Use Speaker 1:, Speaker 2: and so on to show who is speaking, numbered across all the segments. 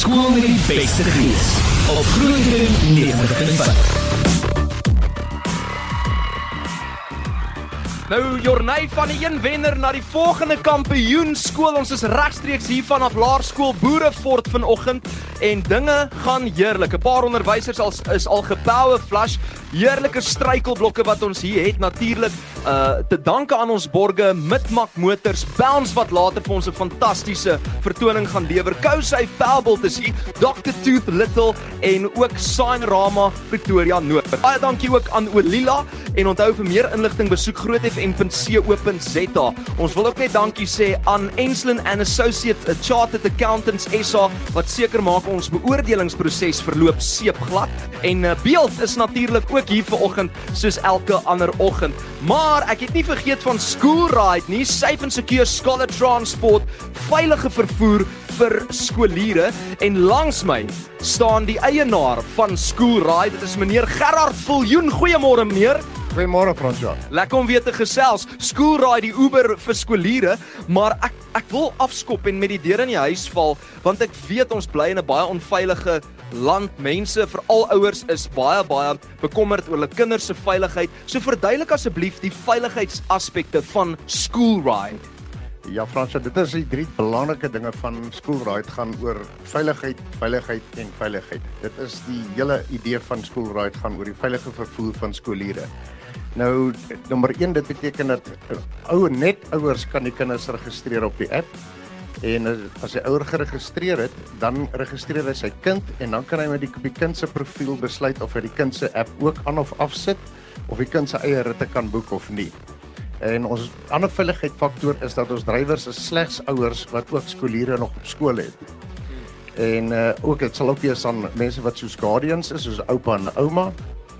Speaker 1: skool met die beste gees. Op Groot FM 90.5.
Speaker 2: Nou, Jorney van die een wenner na die volgende kampioenskool. Ons is regstreeks hier vanaf Laerskool Boerefort vanoggend en dinge gaan heerlik. 'n Paar onderwysers is al gepower flush. Heerlike struikelblokke wat ons hier het, natuurlik te danke aan ons borge Midmak Motors, Bounce wat later vir ons 'n fantastiese vertoning gaan lewer. Co-Safe Powerbolt is hier, Dr. Tooth Little en ook Signrama Pretoria Noord. Baie dankie ook aan Olila en onthou vir meer inligting besoek grootfm.co.za. Ons wil ook net dankie sê aan Enslin and Associates, Chartered Accountants SA wat seker maak ons beoordelingsproses verloop seepglad en Beeld is natuurlik ook hier vanoggend soos elke ander oggend. Maar ek het nie vergeet van School Ride nie, safe and secure scholar transport, veilige vervoer vir skooliere en langs my staan die eienaar van School Ride. Dit is meneer Gerard Viljoen. Goeiemôre meneer.
Speaker 3: Goeiemôre Fransja.
Speaker 2: Lekker om weer te gesels. School Ride, die Uber vir skooliere, maar ek wil afskop en met die deur in die huis val, want ek weet ons bly in 'n baie onveilige land. Mense, veral ouers, is baie bekommerd oor hulle kinders se veiligheid. So verduidelik asseblief die veiligheidsaspekte van School Ride.
Speaker 3: Ja Fransja, dit is die 3 belangrike dinge van School Ride gaan oor veiligheid, veiligheid en veiligheid. Dit is die hele idee van School Ride gaan oor die veilige vervoer van skooliere. Nou, nommer 1, dit beteken dat ouers kan die kinders registreer op die app. En as die ouer geregistreer het, dan registreer hy sy kind en dan kan hy met die kind se profiel besluit of hy die kind se app ook aan of afsit of die kind se eie ritte kan boek of nie. En ons ander veiligheidsfaktor is dat ons drywers is slegs ouers wat ook skooliere nog op skool het. En ook dit sal ook wees aan mense wat soos guardians is, soos oupa en ouma.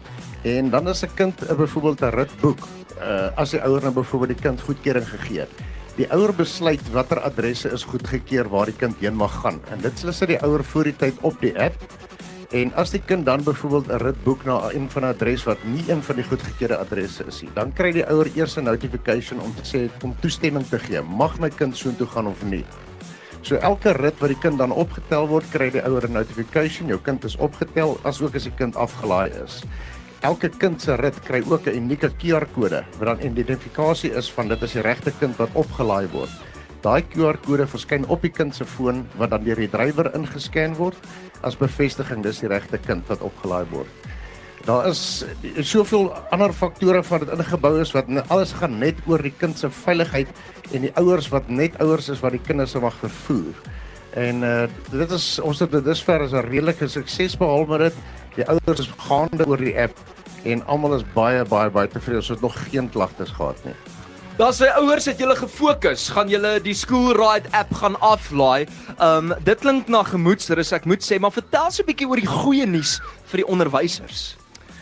Speaker 3: En dan is 'n kind byvoorbeeld 'n rit boek, as die ouer nou byvoorbeeld die kind goedkeuring gegee het. Die ouer besluit watter adresse is goedgekeur waar die kind heen mag gaan. En dit sal die ouer voor die tyd op die app. En as die kind dan byvoorbeeld 'n rit boek na een van 'n adres wat nie een van die goedgekeurde adresse is nie, dan kry die ouer eers 'n notification om te sê om toestemming te gee. Mag my kind soontoe gaan of nie? So elke rit wat die kind dan opgetel word, kry die ouer 'n notification. Jou kind is opgetel, asook as die kind afgelaai is. Elke kind se rit kry ook 'n unieke QR-kode wat dan identifikasie is van dit is die regte kind wat opgelaai word. Daai QR-kode verskyn op die kind se foon wat dan deur die drywer ingescan word as bevestiging dis die regte kind wat opgelaai word. Daar is soveel ander faktore wat dit ingebou is wat alles gaan net oor die kind se veiligheid en die ouers wat net ouers is wat die kinders mag vervoer. En dit is ons het dusver is 'n redelike sukses behaal met dit. Die ouers is gaande oor die app en almal is baie tevrede. Ons het nog geen klagtes gehad nie.
Speaker 2: Daar sê ouers het julle gefokus, gaan julle die School Ride app gaan aflaai. Dit klink na gemoedsrus, ek moet sê, maar vertel so 'n bietjie oor die goeie nuus vir die onderwysers.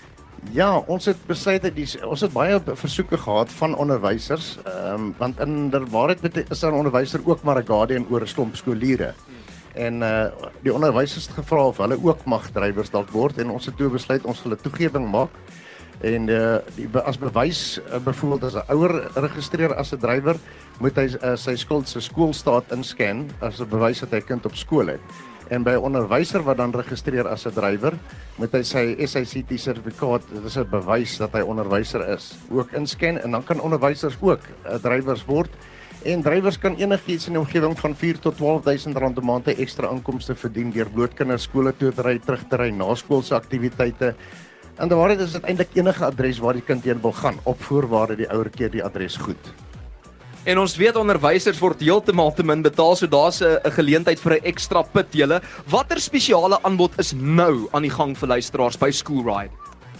Speaker 3: Ja, ons het besluit dat ons het baie versoeke gehad van onderwysers, want inderwaarheid is 'n onderwyser ook maar 'n guardian oor 'n klomp skooliere. En die onderwysers het gevra of hulle ook mag drywers dalk word en ons het toe besluit ons gaan 'n toegewing maak. En as bewys byvoorbeeld as 'n ouer registreer as 'n drywer, moet hy sy skoolstaat inscan as 'n bewys dat hy kind op skool het. En by 'n onderwyser wat dan registreer as 'n drywer, moet hy sy SICT sertifikaat, dit is 'n bewys dat hy onderwyser is, ook inscan en dan kan onderwysers ook drywers word. En drywers kan enigiets in die omgewing van 4 tot 12.000 rand 'n maand ekstra inkomste verdien deur blootkinders skole toe te ry, terug te ry, naskoolse aktiwiteite. En daar is dit eintlik enige adres waar die kind heen wil gaan, op voorwaarde die ouer keer die adres goed.
Speaker 2: En ons weet onderwysers word heeltemal te min betaal, so daar's 'n geleentheid vir 'n ekstra pit julle. Watter spesiale aanbod is nou aan die gang vir luisteraars by School Ride?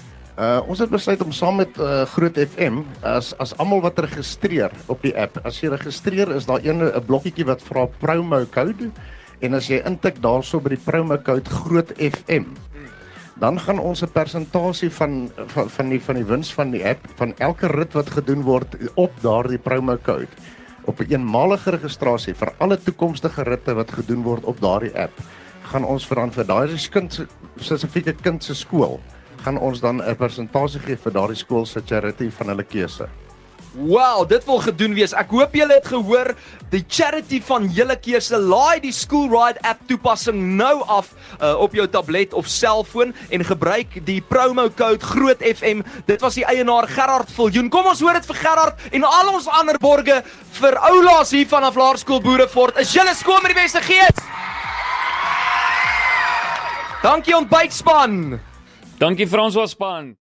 Speaker 3: Ons het besluit om saam met Groot FM as almal wat registreer op die app. As jy registreer is daar 'n blokkietjie wat vra promo code en as jy intik daarso by die promo code Groot FM, dan gaan ons 'n persentasie van die wins van die app van elke rit wat gedoen word op daardie promo code op 'n eenmalige registrasie vir alle toekomstige ritte wat gedoen word op daardie app gaan ons vir daardie spesifieke kind se skool gaan ons dan 'n persentasie gee vir daardie skool se charity van hulle keuse.
Speaker 2: Wow, dit wil gedoen wees. Ek hoop julle het gehoor, die charity van julle keuse. Laai die Schoolride app toepassing nou af op jou tablet of selfoon en gebruik die promo code GROOTFM. Dit was die eienaar Gerard Viljoen. Kom ons hoor dit vir Gerard en al ons ander borge vir oulaas hier vanaf Laerskool Boerefort. Is julle skool met die beste gees? Dankie ontbytspan.
Speaker 4: Dankie François span.